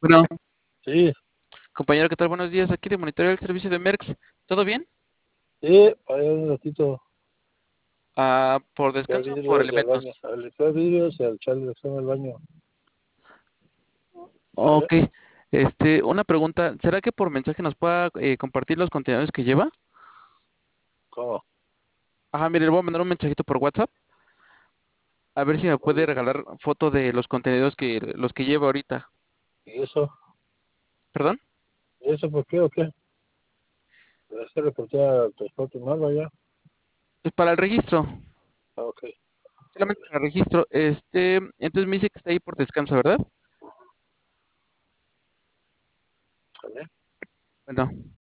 Bueno, Sí, compañero, ¿qué tal? Buenos días. Aquí de monitorear el servicio de Merx. ¿Todo bien? sí, vaya un ratito, ¿Por ya descanso o por vidrios del baño, elementos? al limpiar vidrios y al echar dirección al baño, ¿vale? Ok. Una pregunta. ¿Será que por mensaje nos pueda compartir los contenedores que lleva? ¿Cómo? Ajá, mire, le voy a mandar un mensajito por WhatsApp. A ver si me puede Oye, regalar foto de los contenedores los que lleva ahorita. ¿y eso? ¿Perdón? ¿Y eso por qué o qué? ¿Le hace reportar al transporte malo ya? Pues para el registro. Ah, ok, Solamente para el registro. Entonces me dice que está ahí por descanso, ¿verdad? ¿vale? Bueno.